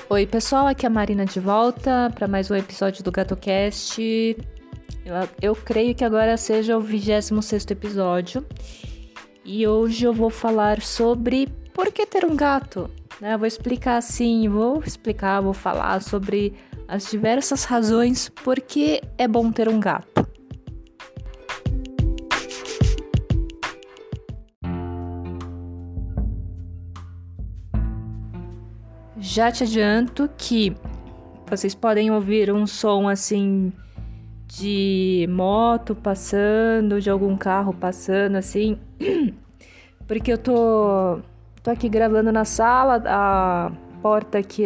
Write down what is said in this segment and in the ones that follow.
Oi pessoal, aqui é a Marina de volta para mais um episódio do GatoCast. Eu creio que agora seja o 26º episódio e hoje eu vou falar sobre por que ter um gato, né? Vou falar sobre as diversas razões por que é bom ter um gato. Já te adianto que vocês podem ouvir um som assim de moto passando, de algum carro passando assim, porque eu tô aqui gravando na sala, a porta que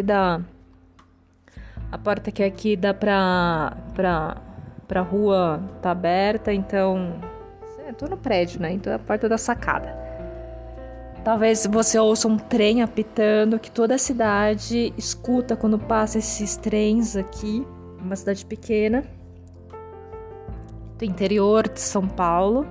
aqui dá pra rua tá aberta, então eu tô no prédio, né? Então é a porta da sacada. Talvez você ouça um trem apitando, que toda a cidade escuta quando passa esses trens aqui. Uma cidade pequena, do interior de São Paulo.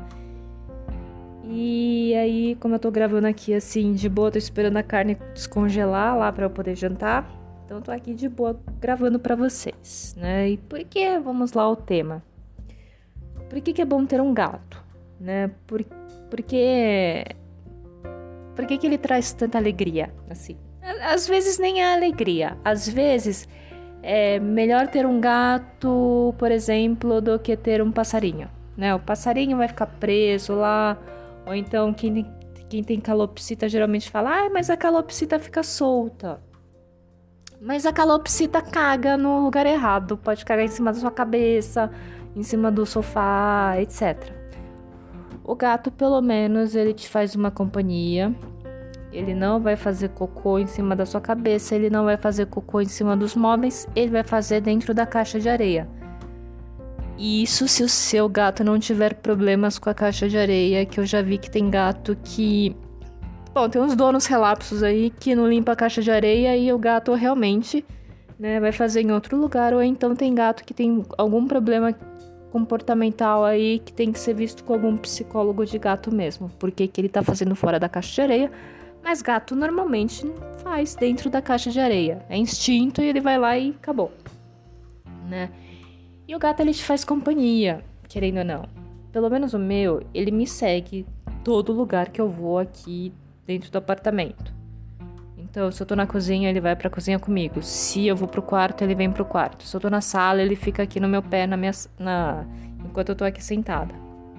E aí, como eu tô gravando aqui assim, de boa, tô esperando a carne descongelar lá pra eu poder jantar. Então eu tô aqui de boa gravando pra vocês, né? E por que, vamos lá ao tema. Por que é bom ter um gato, né? Porque... Por que ele traz tanta alegria, assim? Às vezes nem é alegria. Às vezes é melhor ter um gato, por exemplo, do que ter um passarinho, né? O passarinho vai ficar preso lá. Ou então quem tem calopsita geralmente fala: mas a calopsita fica solta. Mas a calopsita caga no lugar errado. Pode cagar em cima da sua cabeça, em cima do sofá, etc. O gato, pelo menos, ele te faz uma companhia. Ele não vai fazer cocô em cima da sua cabeça. Ele não vai fazer cocô em cima dos móveis. Ele vai fazer dentro da caixa de areia. Isso se o seu gato não tiver problemas com a caixa de areia. Que eu já vi que tem gato que... Bom, tem uns donos relapsos aí que não limpa a caixa de areia. E o gato realmente, né, vai fazer em outro lugar. Ou então tem gato que tem algum problema comportamental aí que tem que ser visto com algum psicólogo de gato mesmo, porque que ele tá fazendo fora da caixa de areia, mas gato normalmente faz dentro da caixa de areia, é instinto e ele vai lá e acabou, né? E o gato, ele te faz companhia, querendo ou não. Pelo menos o meu, ele me segue todo lugar que eu vou aqui dentro do apartamento. Então, se eu tô na cozinha, ele vai pra cozinha comigo. Se eu vou pro quarto, ele vem pro quarto. Se eu tô na sala, ele fica aqui no meu pé, enquanto eu tô aqui sentada.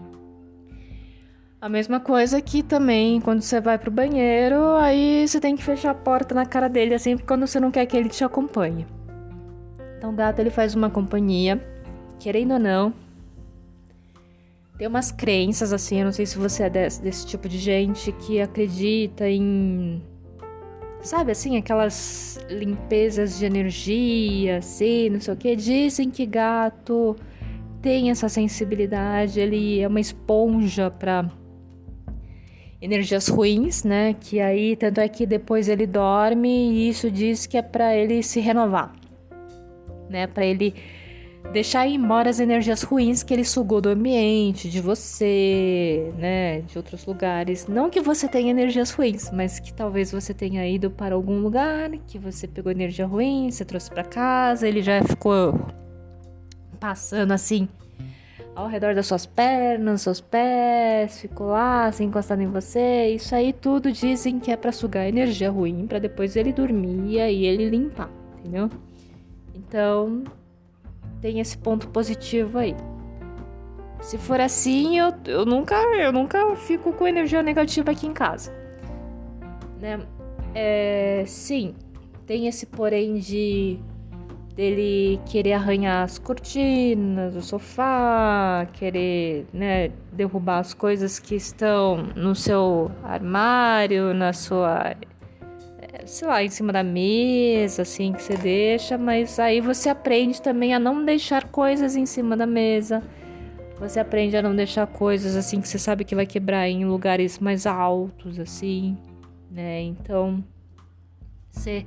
A mesma coisa que também, quando você vai pro banheiro, aí você tem que fechar a porta na cara dele, assim, quando você não quer que ele te acompanhe. Então, o gato, ele faz uma companhia, querendo ou não. Tem umas crenças, assim, eu não sei se você é desse tipo de gente que acredita em... Sabe, assim, aquelas limpezas de energia, assim, não sei o que. Dizem que gato tem essa sensibilidade, ele é uma esponja para energias ruins, né? Que aí, tanto é que depois ele dorme e isso diz que é para ele se renovar, né? Para ele deixar ir embora as energias ruins que ele sugou do ambiente, de você, né, de outros lugares. Não que você tenha energias ruins, mas que talvez você tenha ido para algum lugar, que você pegou energia ruim, você trouxe para casa, ele já ficou passando assim ao redor das suas pernas, seus pés, ficou lá, assim, encostado em você. Isso aí tudo dizem que é para sugar energia ruim, para depois ele dormir e aí ele limpar, entendeu? Então... tem esse ponto positivo aí. Se for assim, eu nunca fico com energia negativa aqui em casa, né? Sim, tem esse porém dele querer arranhar as cortinas, o sofá, querer, né, derrubar as coisas que estão no seu armário, na sua... sei lá, em cima da mesa, assim, que você deixa, mas aí você aprende também a não deixar coisas em cima da mesa, você aprende a não deixar coisas, assim, que você sabe que vai quebrar em lugares mais altos, assim, né, então, você...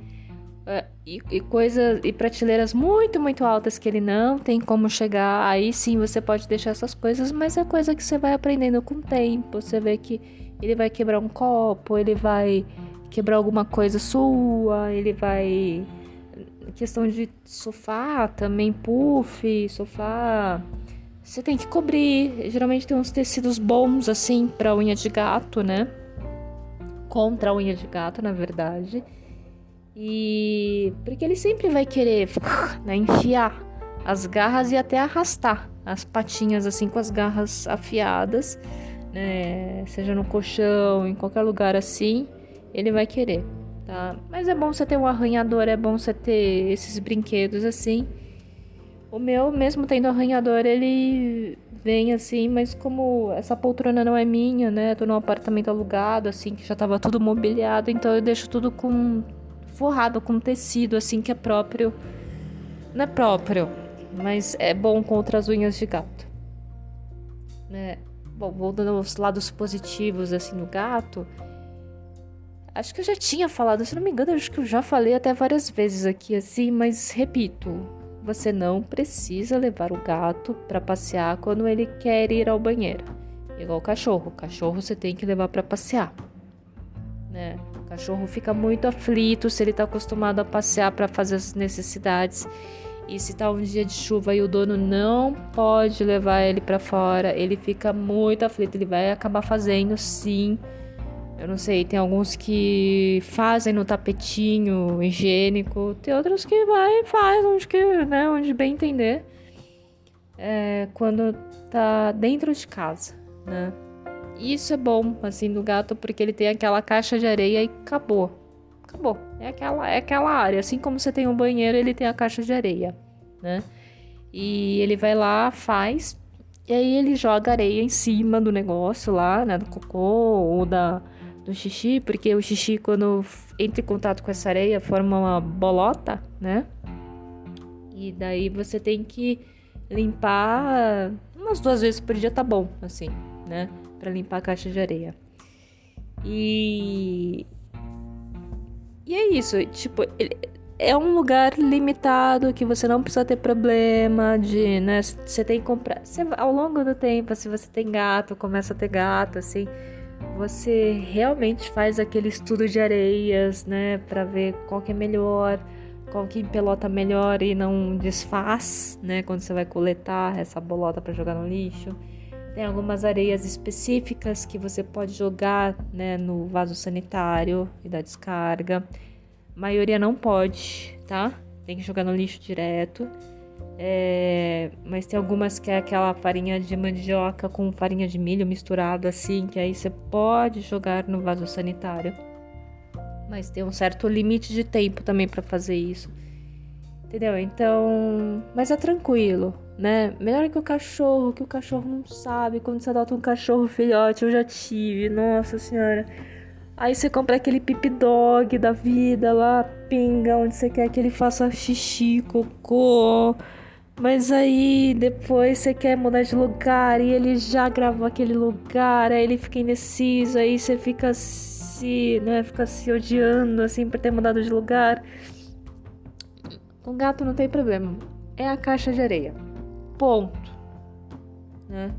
e prateleiras muito, muito altas que ele não tem como chegar, aí sim você pode deixar essas coisas, mas é coisa que você vai aprendendo com o tempo, você vê que ele vai quebrar um copo, ele vai... quebrar alguma coisa sua, ele vai questão de sofá, também puff, sofá, você tem que cobrir. Geralmente tem uns tecidos bons, assim, pra unha de gato, né? Contra a unha de gato, na verdade. E porque ele sempre vai querer, né, enfiar as garras e até arrastar as patinhas, assim, com as garras afiadas, né? Seja no colchão, em qualquer lugar assim, ele vai querer, tá? Mas é bom você ter um arranhador, é bom você ter esses brinquedos assim. O meu, mesmo tendo arranhador, ele vem assim, mas como essa poltrona não é minha, né? Tô num apartamento alugado, assim, que já tava tudo mobiliado, então eu deixo tudo forrado com tecido, assim, que é próprio. Não é próprio, mas é bom contra as unhas de gato, né? Bom, voltando aos lados positivos, assim, do gato. Acho que eu já tinha falado, se não me engano, acho que eu já falei até várias vezes aqui, assim, mas repito. Você não precisa levar o gato para passear quando ele quer ir ao banheiro. Igual o cachorro. O cachorro você tem que levar para passear, né? O cachorro fica muito aflito se ele tá acostumado a passear para fazer as necessidades. E se tá um dia de chuva e o dono não pode levar ele para fora, ele fica muito aflito. Ele vai acabar fazendo, sim. Eu não sei, tem alguns que fazem no tapetinho higiênico, tem outros que vai e faz, onde bem entender, quando tá dentro de casa, né? Isso é bom, assim, do gato, porque ele tem aquela caixa de areia e acabou. É aquela área, assim como você tem um banheiro, ele tem a caixa de areia, né? E ele vai lá, faz, e aí ele joga areia em cima do negócio lá, né, do cocô ou do xixi, porque o xixi, quando entra em contato com essa areia, forma uma bolota, né? E daí você tem que limpar umas 2 vezes por dia, tá bom, assim, né? Pra limpar a caixa de areia. E é isso, tipo, é um lugar limitado que você não precisa ter problema de, né? Você tem que comprar. Ao longo do tempo, se você tem gato, começa a ter gato, assim, você realmente faz aquele estudo de areias, né? Pra ver qual que é melhor, qual que empelota melhor e não desfaz, né? Quando você vai coletar essa bolota pra jogar no lixo. Tem algumas areias específicas que você pode jogar, né, no vaso sanitário e dar descarga. A maioria não pode, tá? Tem que jogar no lixo direto. Mas tem algumas que é aquela farinha de mandioca com farinha de milho misturado assim, que aí você pode jogar no vaso sanitário. Mas tem um certo limite de tempo também pra fazer isso. Entendeu? Então, mas é tranquilo, né? Melhor que o cachorro não sabe. Quando você adota um cachorro filhote, eu já tive, nossa senhora. Aí você compra aquele pip dog da vida lá, pinga onde você quer que ele faça xixi, cocô. Mas aí depois você quer mudar de lugar e ele já gravou aquele lugar, aí ele fica indeciso, aí você fica se, né? Fica se odiando assim por ter mudado de lugar. Com gato não tem problema. É a caixa de areia. Ponto. Né?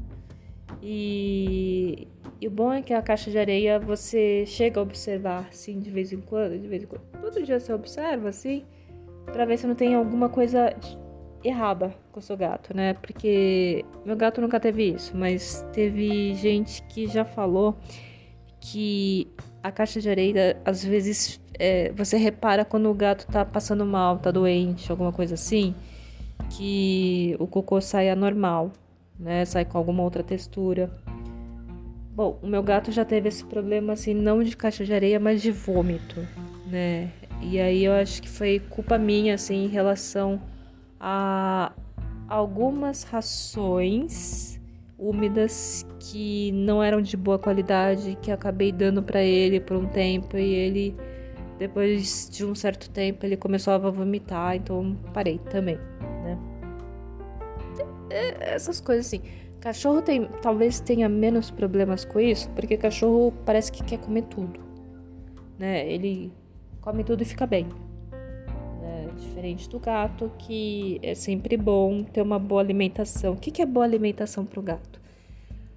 E o bom é que a caixa de areia você chega a observar assim de vez em quando. Todo dia você observa assim, pra ver se não tem alguma coisa errada com o seu gato, né? Porque meu gato nunca teve isso, mas teve gente que já falou que a caixa de areia às vezes você repara quando o gato tá passando mal, tá doente, alguma coisa assim, que o cocô sai anormal, né? Sai com alguma outra textura. Bom, o meu gato já teve esse problema, assim, não de caixa de areia, mas de vômito, né? E aí eu acho que foi culpa minha, assim, em relação a algumas rações úmidas que não eram de boa qualidade, que acabei dando pra ele por um tempo e ele, depois de um certo tempo, ele começou a vomitar, então parei também, né? Essas coisas assim. Cachorro talvez tenha menos problemas com isso, porque cachorro parece que quer comer tudo, né? Ele come tudo e fica bem, né? Diferente do gato, que é sempre bom ter uma boa alimentação. O que é boa alimentação pro gato?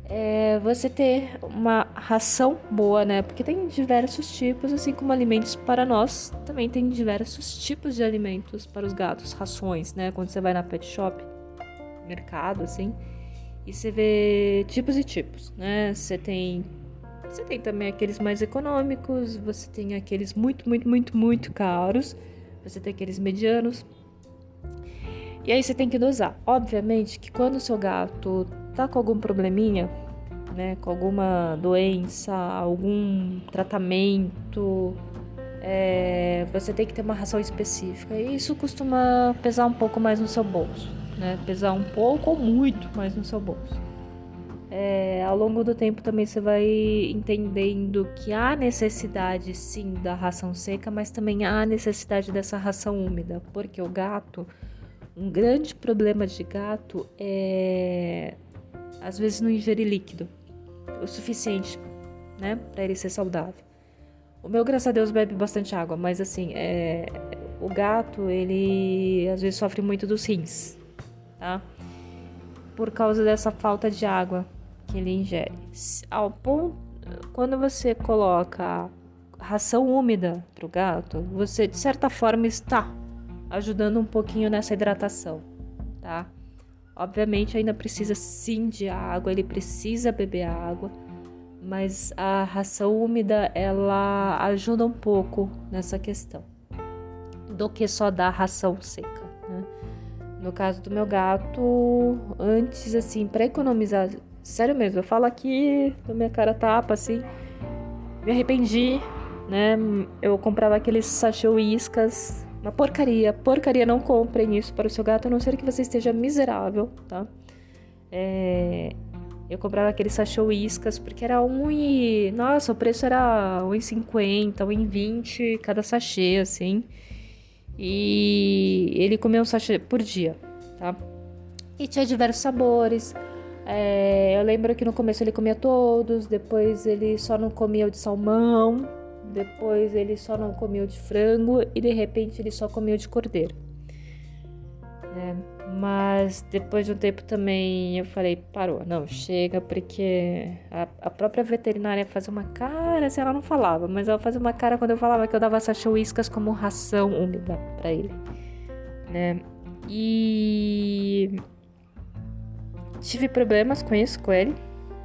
você ter uma ração boa, né? Porque tem diversos tipos, assim como alimentos para nós, também tem diversos tipos de alimentos para os gatos, rações, né? Quando você vai na pet shop, mercado, assim, e você vê tipos e tipos, né? Você tem também aqueles mais econômicos, você tem aqueles muito, muito, muito, muito caros, você tem aqueles medianos. E aí você tem que dosar. Obviamente que quando o seu gato tá com algum probleminha, né, com alguma doença, algum tratamento, você tem que ter uma ração específica. E isso costuma pesar um pouco mais no seu bolso, né? Pesar um pouco ou muito mais no seu bolso. Ao longo do tempo também você vai entendendo que há necessidade sim da ração seca, mas também há necessidade dessa ração úmida, porque o gato, um grande problema de gato é às vezes não ingerir líquido o suficiente, né, para ele ser saudável. O meu, graças a Deus, bebe bastante água, mas assim, o gato, ele às vezes sofre muito dos rins, tá? Por causa dessa falta de água que ele ingere. Ao ponto, quando você coloca ração úmida pro gato, você de certa forma está ajudando um pouquinho nessa hidratação, tá? Obviamente ainda precisa sim de água, ele precisa beber água, mas a ração úmida ela ajuda um pouco nessa questão do que só dar ração seca, né? No caso do meu gato, antes assim, para economizar, sério mesmo, eu falo aqui, a minha cara tapa assim, me arrependi, né? Eu comprava aqueles sachê Whiskas. Uma porcaria, não comprem isso para o seu gato, a não ser que você esteja miserável, tá? Eu comprava aquele sachê Whiskas porque era nossa, o preço era R$1,50, R$1,20 cada sachê, assim. E ele comia um sachê por dia, tá? E tinha diversos sabores. Eu lembro que no começo ele comia todos, depois ele só não comia o de salmão, depois ele só não comia o de frango e de repente ele só comia o de cordeiro, né? Mas depois de um tempo também eu falei, parou, não, chega, porque a própria veterinária fazia uma cara, assim, ela não falava, mas ela fazia uma cara quando eu falava que eu dava sachê Whiskas como ração úmida pra ele, né? E tive problemas com isso, com ele.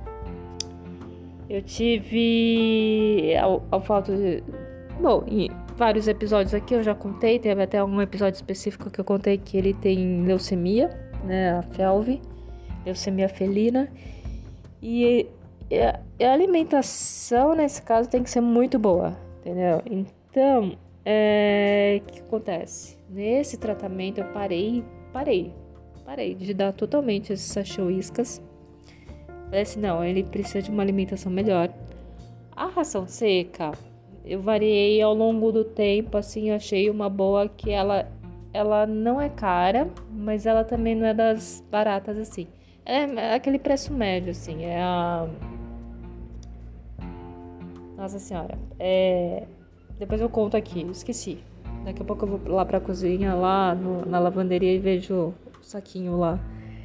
Eu tive ao fato de... Bom, em vários episódios aqui eu já contei, teve até um episódio específico que eu contei que ele tem leucemia, né, a FeLV, leucemia felina, e a alimentação nesse caso tem que ser muito boa, entendeu? Então, o que acontece? Nesse tratamento eu parei de dar totalmente esses sachê Whiskas. Falei assim, não, ele precisa de uma alimentação melhor. A ração seca, eu variei ao longo do tempo, assim, achei uma boa que ela não é cara, mas ela também não é das baratas, assim. É aquele preço médio, assim, Nossa senhora, depois eu conto aqui, esqueci. Daqui a pouco eu vou lá pra cozinha, lá na lavanderia e vejo o saquinho lá.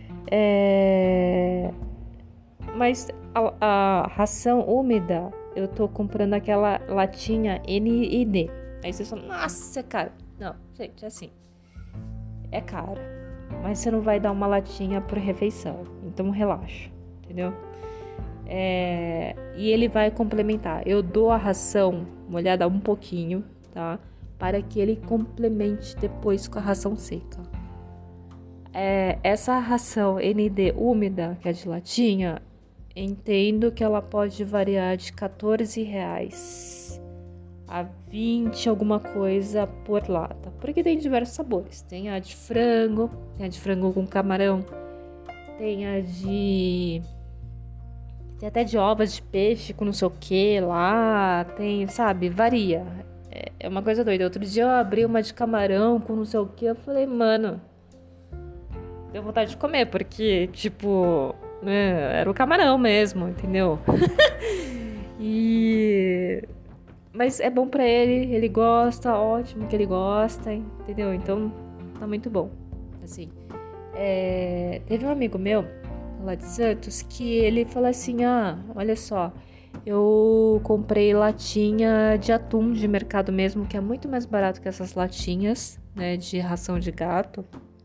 Mas a ração úmida, eu tô comprando aquela latinha NID. Aí vocês falam, nossa, é caro. Não, gente, é assim. É caro. Mas você não vai dar uma latinha por refeição. Então relaxa, entendeu? E ele vai complementar. Eu dou a ração molhada um pouquinho, tá? Para que ele complemente depois com a ração seca. Essa ração ND úmida, que é de latinha, entendo que ela pode variar de R$14 a 20 alguma coisa por lata, porque tem diversos sabores. Tem a de frango com camarão, tem até de ovas de peixe com não sei o que lá, tem, sabe, varia. É uma coisa doida. Outro dia eu abri uma de camarão com não sei o que, eu falei, mano, deu vontade de comer, porque, tipo, era o camarão mesmo, entendeu? Mas é bom pra ele gosta, ótimo que ele gosta, entendeu? Então, tá muito bom, assim. Teve um amigo meu lá de Santos, que ele fala assim, olha só, eu comprei latinha de atum de mercado mesmo, que é muito mais barato que essas latinhas, né, de ração de gato.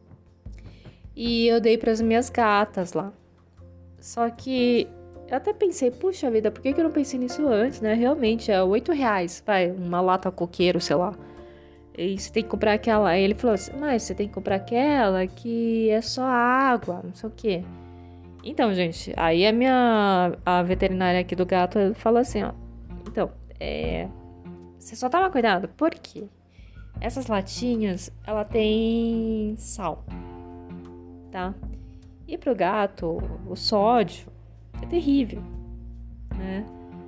E eu dei para as minhas gatas lá. Só que eu até pensei, puxa vida, por que eu não pensei nisso antes, né? Realmente, é R$8, vai, uma lata coqueiro, sei lá. E você tem que comprar aquela. Aí ele falou assim, mas você tem que comprar aquela que é só água, não sei o quê. Então, gente, aí a veterinária aqui do gato falou assim, então, você só toma cuidado, por quê? Essas latinhas, ela tem sal, tá? E pro gato, o sódio é terrível, né?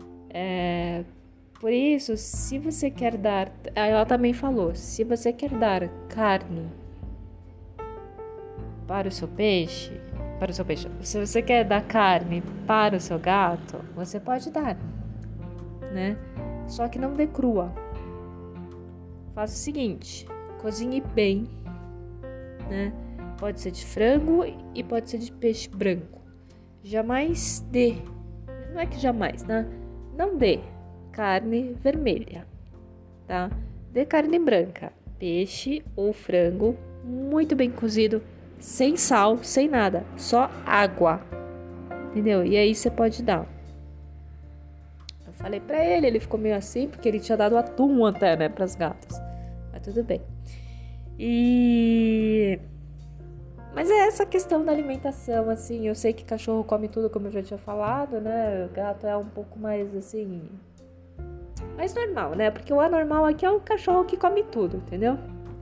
Por isso, se você quer dar... Ela também falou, se você quer dar carne para o seu peixe, se você quer dar carne para o seu gato, você pode dar, né? Só que não dê crua. Faça o seguinte, cozinhe bem, né? Pode ser de frango e pode ser de peixe branco. Jamais dê, não é que jamais, né? Não dê carne vermelha, tá? Dê carne branca, peixe ou frango, muito bem cozido, sem sal, sem nada, só água, entendeu? E aí você pode dar. Eu falei pra ele, ele ficou meio assim, porque ele tinha dado atum até, né, pras gatas. Mas tudo bem. Mas é essa questão da alimentação, assim, eu sei que cachorro come tudo, como eu já tinha falado, né? O gato é um pouco mais, assim, mais normal, né? Porque o anormal aqui é o cachorro que come tudo, entendeu?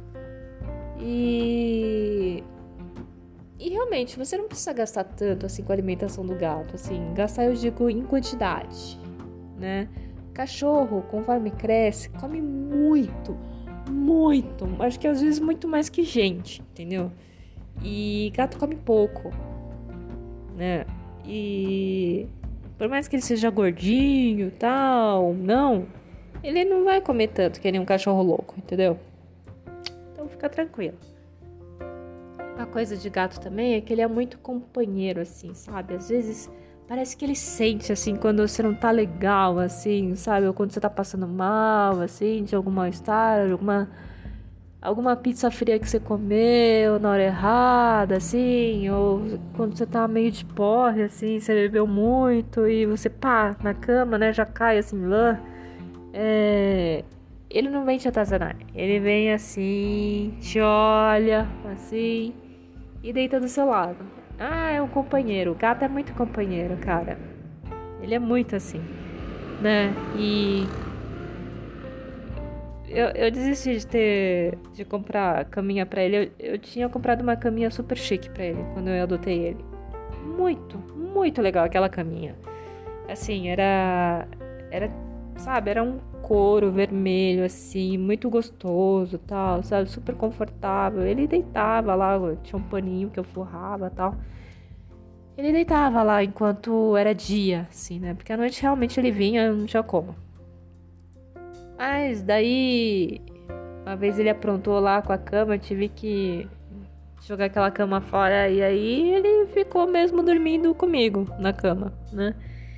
E realmente, você não precisa gastar tanto, assim, com a alimentação do gato, assim, gastar, eu digo, em quantidade, né? Cachorro, conforme cresce, come muito, acho que às vezes muito mais que gente, entendeu? E gato come pouco, né? E por mais que ele seja gordinho e tal, ele não vai comer tanto que nem um cachorro louco, entendeu? Então fica tranquilo. Uma coisa de gato também é que ele é muito companheiro, assim, sabe? Às vezes parece que ele sente, assim, quando você não tá legal, assim, sabe? Ou quando você tá passando mal, assim, de algum mal-estar, alguma pizza fria que você comeu na hora errada, assim, ou quando você tá meio de porre, assim, você bebeu muito e você, pá, na cama, né, já cai, assim, lá. Ele não vem te atazanar, ele vem assim, te olha, assim, e deita do seu lado. É um companheiro, o gato é muito companheiro, cara. Ele é muito assim, né, e... Eu desisti de comprar caminha pra ele. Eu tinha comprado uma caminha super chique pra ele quando eu adotei ele. Muito, muito legal aquela caminha. Assim, sabe, era um couro vermelho, assim, muito gostoso, tal, sabe, super confortável. Ele deitava lá, tinha um paninho que eu forrava, tal. Ele deitava lá enquanto era dia, assim, né? Porque à noite realmente ele vinha, não tinha como. Mas daí, uma vez ele aprontou lá com a cama, eu tive que jogar aquela cama fora. E aí ele ficou mesmo dormindo comigo na cama, né?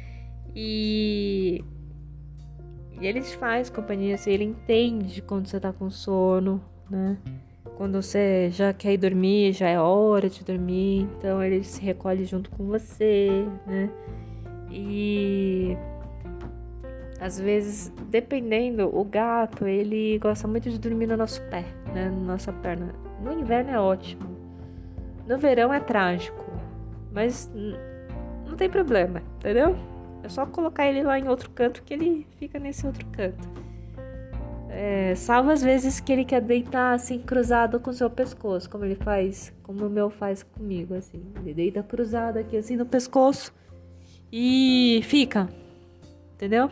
E ele te faz companhia, assim, ele entende quando você tá com sono, né? Quando você já quer ir dormir, já é hora de dormir. Então ele se recolhe junto com você, né? E... às vezes, dependendo, o gato, ele gosta muito de dormir no nosso pé, né? Na nossa perna. No inverno é ótimo. No verão é trágico. Mas não tem problema, entendeu? É só colocar ele lá em outro canto que ele fica nesse outro canto. Salvo as vezes que ele quer deitar assim, cruzado com o seu pescoço, como o meu faz comigo, assim. Ele deita cruzado aqui, assim, no pescoço e fica, entendeu?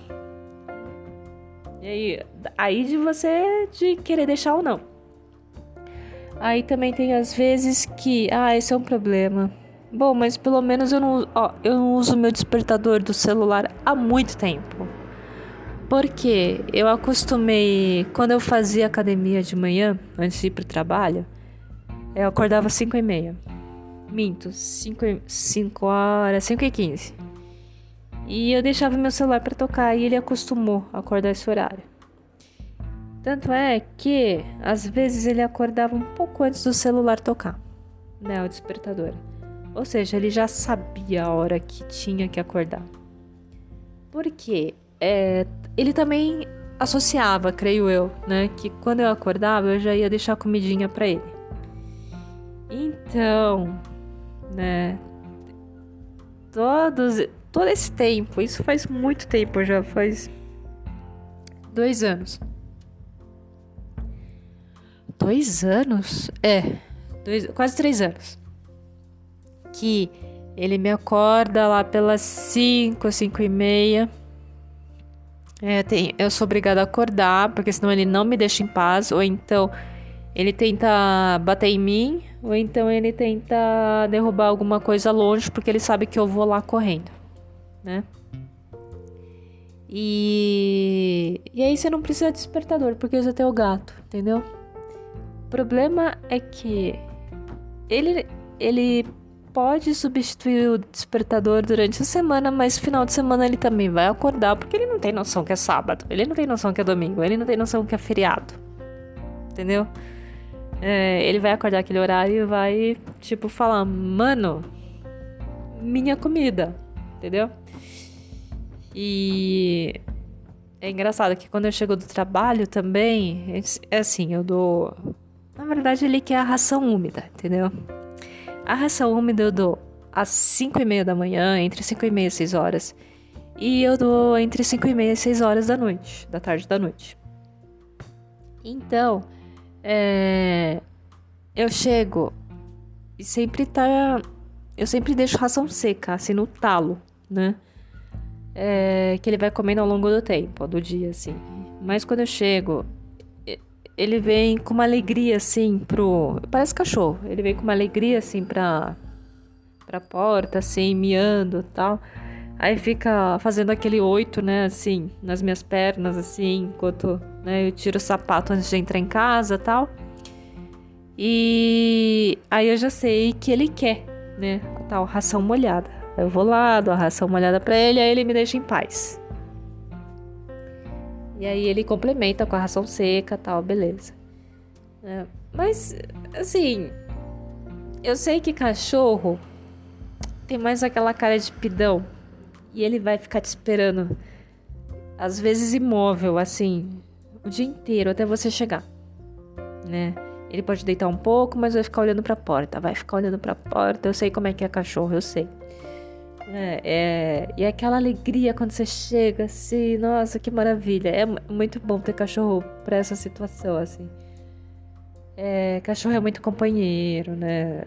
E aí de você de querer deixar ou não. Aí também tem as vezes que... esse é um problema. Bom, mas pelo menos eu não uso meu despertador do celular há muito tempo. Porque eu acostumei... Quando eu fazia academia de manhã, antes de ir pro trabalho, eu acordava às 5h30. Minto, 5 horas, 5h15. E eu deixava meu celular pra tocar e ele acostumou a acordar esse horário. Tanto é que, às vezes, ele acordava um pouco antes do celular tocar, né, o despertador. Ou seja, ele já sabia a hora que tinha que acordar. Porque ele também associava, creio eu, né, que quando eu acordava, eu já ia deixar comidinha pra ele. Então, né, todo esse tempo, isso faz muito tempo já, faz 2 anos. 2 anos? Quase 3 anos. Que ele me acorda lá pelas 5h30. Eu sou obrigada a acordar, porque senão ele não me deixa em paz. Ou então ele tenta bater em mim, ou então ele tenta derrubar alguma coisa longe, porque ele sabe que eu vou lá correndo, né? E aí você não precisa de despertador, porque você tem o gato, entendeu? O problema é que ele pode substituir o despertador durante a semana, mas no final de semana ele também vai acordar, porque ele não tem noção que é sábado, ele não tem noção que é domingo, ele não tem noção que é feriado, entendeu? Ele vai acordar aquele horário e vai, tipo, falar, mano, minha comida, entendeu? E é engraçado que quando eu chego do trabalho também, é assim, eu dou... Na verdade, ele quer a ração úmida, entendeu? A ração úmida eu dou às 5h30 da manhã, entre 5h30 e 6 horas. E eu dou entre 5h30 e 6 horas da tarde da noite. Então, eu chego e eu sempre deixo ração seca, assim, no talo, né? Que ele vai comendo ao longo do tempo, do dia, assim. Mas quando eu chego, ele vem com uma alegria, assim, parece cachorro. Ele vem com uma alegria, assim, pra porta, assim, miando e tal. Aí fica fazendo aquele 8, né, assim, nas minhas pernas, assim, enquanto, né, eu tiro o sapato antes de entrar em casa e tal. E aí eu já sei que ele quer, né, tal, ração molhada. Eu vou lá, dou a ração molhada pra ele, aí ele me deixa em paz. E aí ele complementa com a ração seca e tal, beleza. Mas, assim, eu sei que cachorro tem mais aquela cara de pidão. E ele vai ficar te esperando, às vezes imóvel, assim, o dia inteiro até você chegar, né? Ele pode deitar um pouco, mas vai ficar olhando pra porta. Vai ficar olhando pra porta. Eu sei como é que é cachorro, eu sei. E aquela alegria quando você chega, assim, nossa, que maravilha. É muito bom ter cachorro pra essa situação, assim. Cachorro é muito companheiro, né?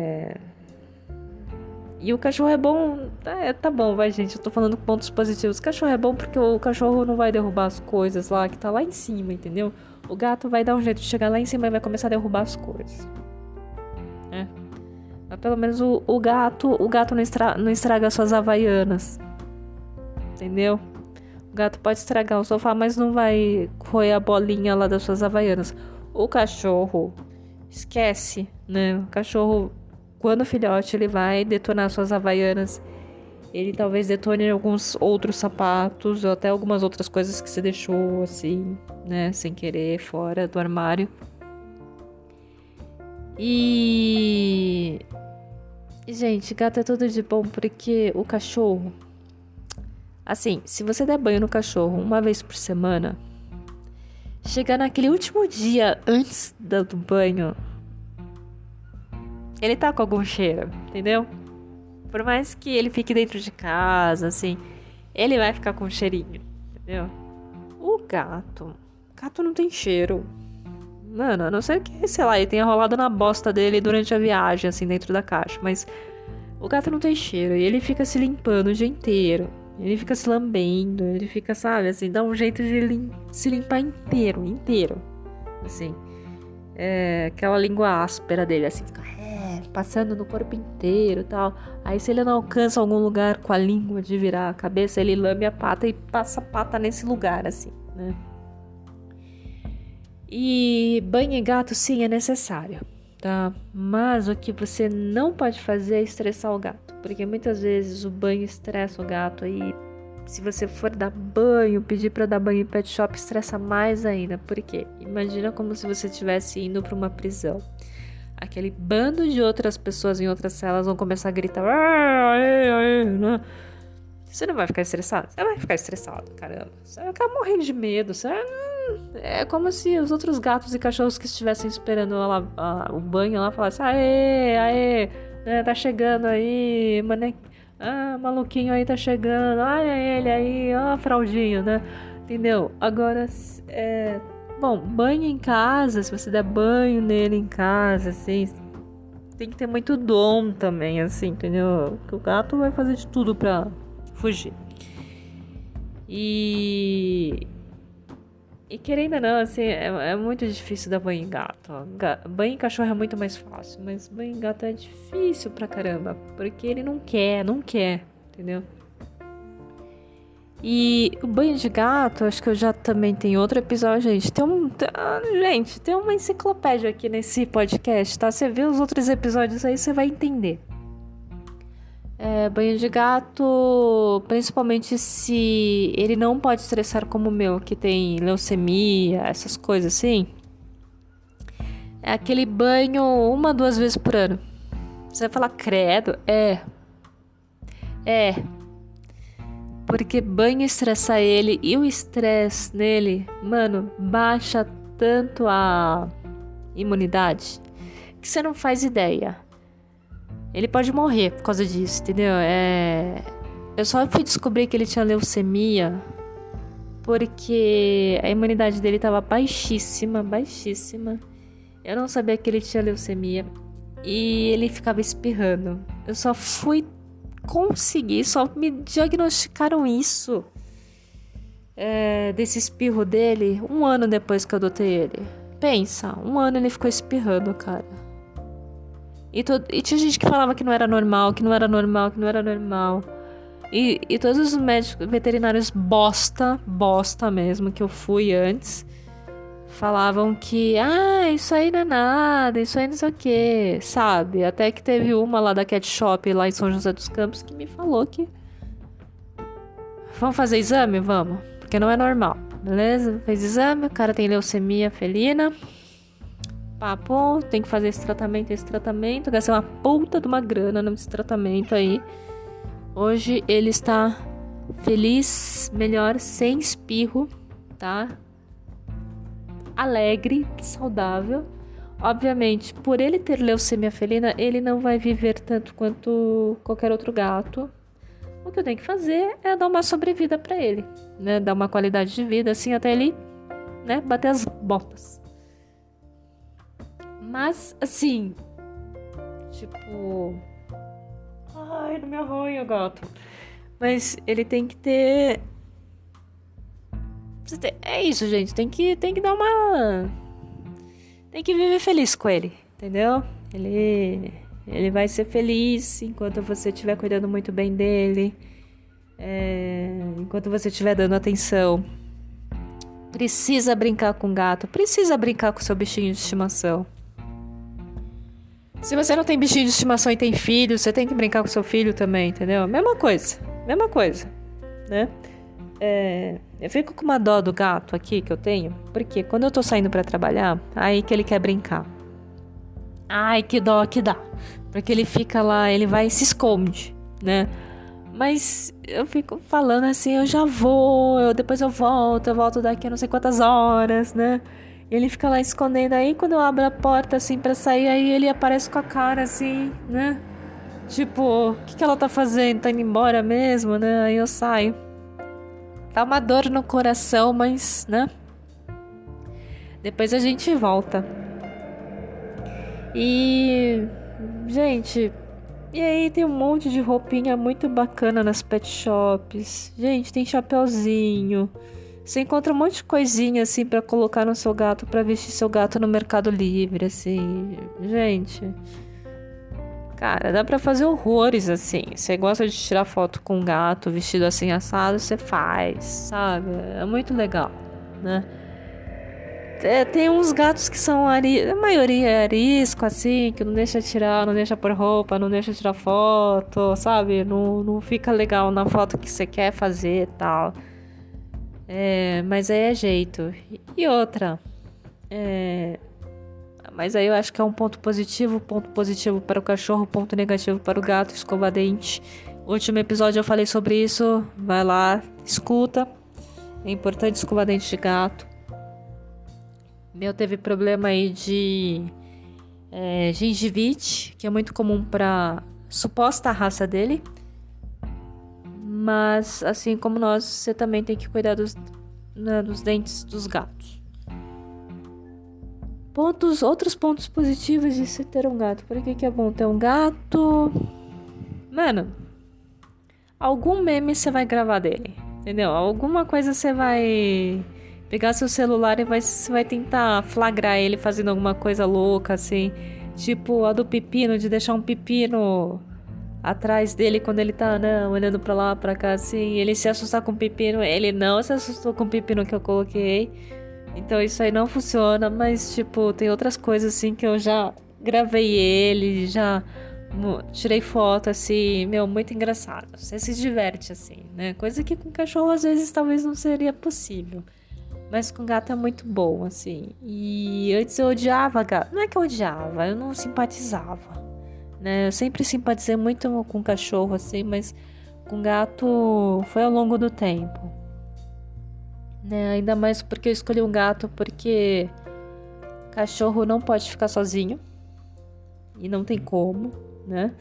E o cachorro é bom. Tá bom, vai, gente. Eu tô falando pontos positivos. O cachorro é bom porque o cachorro não vai derrubar as coisas lá que tá lá em cima, entendeu? O gato vai dar um jeito de chegar lá em cima e vai começar a derrubar as coisas. Mas pelo menos o gato não estraga suas havaianas. Entendeu? O gato pode estragar o sofá, mas não vai roer a bolinha lá das suas havaianas. O cachorro, esquece, né? O cachorro, quando filhote, ele vai detonar suas havaianas. Ele talvez detone alguns outros sapatos ou até algumas outras coisas que você deixou assim, né? Sem querer, fora do armário. E gente, gato é tudo de bom porque o cachorro... Assim, se você der banho no cachorro uma vez por semana, chegar naquele último dia antes do banho, ele tá com algum cheiro, entendeu? Por mais que ele fique dentro de casa, assim, ele vai ficar com um cheirinho, entendeu? O gato não tem cheiro. Mano, a não ser que, sei lá, ele tenha rolado na bosta dele durante a viagem, assim, dentro da caixa. Mas o gato não tem cheiro e ele fica se limpando o dia inteiro. Ele fica se lambendo, ele fica, sabe, assim, dá um jeito de se limpar inteiro. Assim, aquela língua áspera dele, assim, fica passando no corpo inteiro e tal. Aí se ele não alcança algum lugar com a língua de virar a cabeça, ele lambe a pata e passa a pata nesse lugar, assim, né? E banho em gato, sim, é necessário. tá? Mas o que você não pode fazer é estressar o gato, porque muitas vezes o banho estressa o gato aí. Se você for dar banho, pedir para dar banho em pet shop, estressa mais ainda. Por quê? Imagina como se você estivesse indo para uma prisão. Aquele bando de outras pessoas em outras celas vão começar a gritar. Né? Você não vai ficar estressado? Você vai ficar estressado, caramba. Você vai ficar morrendo de medo. É como se os outros gatos e cachorros que estivessem esperando o banho lá falassem: aê, né, tá chegando aí, maluquinho aí tá chegando, é ele aí, ó, fraldinho, né? Entendeu? Agora, bom, banho em casa, se você der banho nele em casa, assim, tem que ter muito dom também, assim, entendeu? Que o gato vai fazer de tudo pra fugir. E querendo ou não, assim, é muito difícil dar banho em gato. Banho em cachorro é muito mais fácil, mas banho em gato é difícil pra caramba, porque ele não quer, entendeu? E o banho de gato, acho que eu já também tenho outro episódio, gente. Tem uma enciclopédia aqui nesse podcast, tá? Você vê os outros episódios aí, você vai entender. Banho de gato, principalmente se ele não pode estressar como o meu, que tem leucemia, essas coisas assim. É aquele banho 1, 2 vezes por ano. Você vai falar, credo? Porque banho estressa ele e o estresse nele, mano, baixa tanto a imunidade que você não faz ideia. Ele pode morrer por causa disso, entendeu? Eu só fui descobrir que ele tinha leucemia porque a imunidade dele estava baixíssima. Eu não sabia que ele tinha leucemia e ele ficava espirrando. Eu só me diagnosticaram isso, desse espirro dele, 1 ano depois que eu adotei ele. Pensa, 1 ano ele ficou espirrando, cara. E tinha gente que falava que não era normal. E todos os médicos veterinários bosta mesmo, que eu fui antes, falavam que, isso aí não é nada, isso aí não sei o que, sabe? Até que teve uma lá da Cat Shop, lá em São José dos Campos, que me falou que vamos fazer exame? Vamos, porque não é normal, beleza? Fez exame, o cara tem leucemia felina. Papo, tem que fazer esse tratamento. Gastei uma puta de uma grana nesse tratamento aí. Hoje ele está feliz, melhor, sem espirro, tá? Alegre, saudável. Obviamente, por ele ter leucemia felina, ele não vai viver tanto quanto qualquer outro gato. O que eu tenho que fazer é dar uma sobrevida pra ele, né? Dar uma qualidade de vida, assim, até ele, né, bater as botas. Mas, assim, tipo... Ai, não me arranha, gato. Mas ele tem que ter... É isso, gente. Tem que dar uma... Tem que viver feliz com ele, entendeu? Ele vai ser feliz enquanto você estiver cuidando muito bem dele. Enquanto você estiver dando atenção. Precisa brincar com o gato. Precisa brincar com o seu bichinho de estimação. Se você não tem bichinho de estimação e tem filho, você tem que brincar com seu filho também, entendeu? Mesma coisa, né? Eu fico com uma dó do gato aqui que eu tenho, porque quando eu tô saindo pra trabalhar, aí que ele quer brincar. Ai, que dó que dá. Porque ele fica lá, ele vai e se esconde, né? Mas eu fico falando assim, eu já vou, depois eu volto daqui a não sei quantas horas, né? E ele fica lá escondendo. Aí quando eu abro a porta assim pra sair, aí ele aparece com a cara assim, né? Tipo, o que ela tá fazendo? Tá indo embora mesmo, né? Aí eu saio. Tá uma dor no coração, mas, né? Depois a gente volta. E... gente... E aí tem um monte de roupinha muito bacana nas pet shops. Gente, tem chapeuzinho. Você encontra um monte de coisinha assim pra colocar no seu gato, pra vestir seu gato no Mercado Livre, assim. Gente, cara, dá pra fazer horrores assim. Você gosta de tirar foto com um gato vestido assim assado, você faz, sabe? É muito legal, né? tem uns gatos que são a maioria é arisco, assim, que não deixa tirar, não deixa pôr roupa, não deixa tirar foto, sabe? Não fica legal na foto que você quer fazer e tal. Mas aí é jeito. E outra, mas aí eu acho que é um ponto positivo para o cachorro, ponto negativo para o gato, escova dente. Último episódio eu falei sobre isso, vai lá, escuta. É importante escovar dente de gato. Meu teve problema aí de gengivite, que é muito comum para suposta raça dele. Mas, assim como nós, você também tem que cuidar dos dentes dos gatos. Outros pontos positivos de se ter um gato. Por que é bom ter um gato? Mano, algum meme você vai gravar dele, entendeu? Alguma coisa você vai pegar seu celular e você vai tentar flagrar ele fazendo alguma coisa louca, assim. Tipo a do pepino, de deixar um pepino atrás dele quando ele tá, né, olhando pra lá, pra cá, assim. Ele se assustar com o pepino. Ele não se assustou com o pepino que eu coloquei. Então isso aí não funciona, mas, tipo, tem outras coisas, assim, que eu já gravei ele, já tirei foto, assim, muito engraçado. Você se diverte, assim, né? Coisa que com cachorro, às vezes, talvez não seria possível. Mas com gato é muito bom, assim. E antes eu odiava gato. Não é que eu odiava, eu não simpatizava, né? Eu sempre simpatizei muito com cachorro, assim, mas com gato foi ao longo do tempo, né? Ainda mais porque eu escolhi um gato, porque cachorro não pode ficar sozinho. E não tem como, né?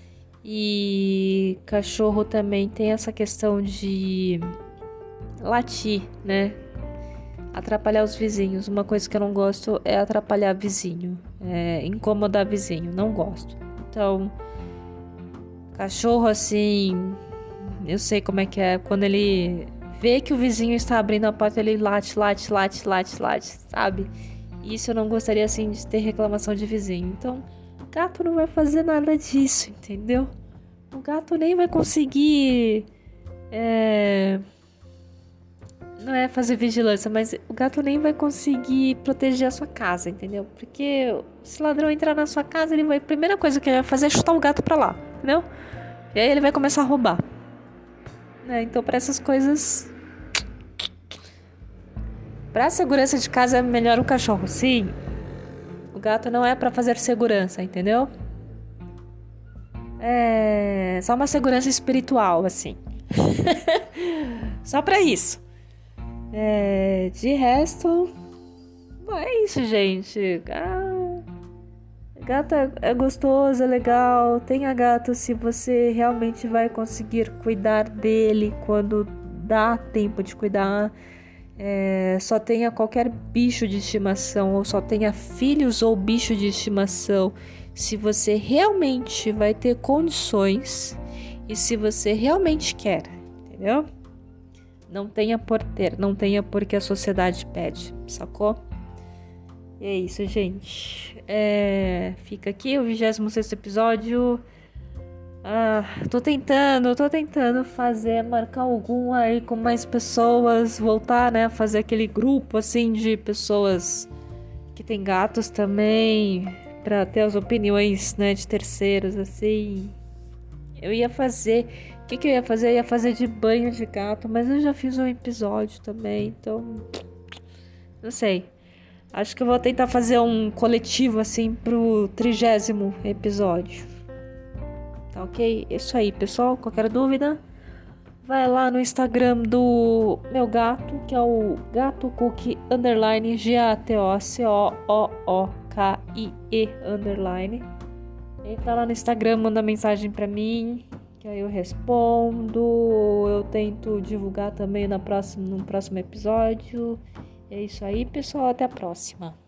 E cachorro também tem essa questão de latir, né? Atrapalhar os vizinhos. Uma coisa que eu não gosto é atrapalhar vizinho, incomodar vizinho, não gosto. Então, cachorro, assim, eu sei como é que é. Quando ele vê que o vizinho está abrindo a porta, ele late, sabe? E isso eu não gostaria, assim, de ter reclamação de vizinho. Então, o gato não vai fazer nada disso, entendeu? O gato nem vai conseguir não é fazer vigilância, mas o gato nem vai conseguir proteger a sua casa, entendeu? Porque se o ladrão entrar na sua casa, a primeira coisa que ele vai fazer é chutar o gato pra lá, entendeu? E aí ele vai começar a roubar, né? Então, pra essas coisas, pra segurança de casa é melhor o cachorro, sim. O gato não é pra fazer segurança, entendeu? É só uma segurança espiritual, assim. Só pra isso. De resto, é isso, gente. Gato é gostoso, é legal. Tenha gato se você realmente vai conseguir cuidar dele quando dá tempo de cuidar. Só tenha qualquer bicho de estimação, ou só tenha filhos ou bicho de estimação, se você realmente vai ter condições e se você realmente quer, entendeu? Não tenha por ter, não tenha porque a sociedade pede, sacou? E é isso, gente. Fica aqui o 26º episódio. Tô tentando marcar algum aí com mais pessoas, voltar, né, fazer aquele grupo, assim, de pessoas que tem gatos também, pra ter as opiniões, né, de terceiros, assim. Eu ia fazer... O que eu ia fazer? Eu ia fazer de banho de gato, mas eu já fiz um episódio também, então... Não sei. Acho que eu vou tentar fazer um coletivo, assim, pro 30º episódio. Tá ok? Isso aí, pessoal. Qualquer dúvida, vai lá no Instagram do meu gato, que é o GatoCookie _ GATOCOOKIE _ Entra lá no Instagram, manda mensagem pra mim, que aí eu respondo. Eu tento divulgar também no próximo episódio. É isso aí, pessoal. Até a próxima.